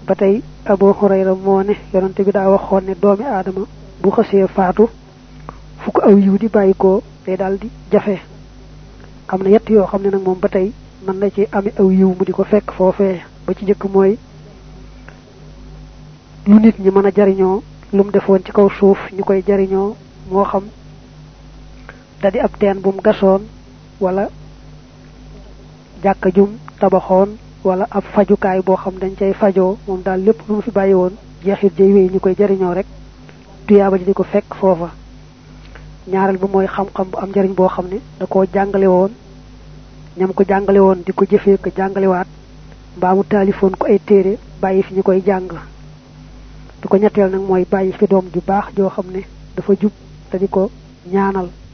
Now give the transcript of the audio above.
batay Abu Hurayra mo ne yonante bi da waxoon ne doomi adama bu xasse faatu fu ko aw yiw di bayiko day daldi jafe amna yett yo xamne nak mom batay man na ci ami aw yiw mu diko fekk fofé ba ci jëk moy lu nit ñi mëna jariño lum defoon ci kaw suuf ñukoy jariño mo xam da di ab teen bu mu gasoon wala jàkka jum tabaxoon wala ab fajukaay boo xam dañ cay fajoo moom daal lépp lu mu fi bàyyi woon jeexit jay wéy ñu koy jariñoo rek tuyaaba ji di ko fekk foofa ñaaral bu mooy xam-xam bu am njariñ boo xam ne da koo jàngale woon ñam ko jàngale woon di ko jëfee ko jàngalewaat mbaa mu taalifoon ko ay téere bàyyi fi ñu koy jàng du ko ñetteel nag mooy bàyyi fi doom ju baax joo xam ne dafa jub te di ko ñaanal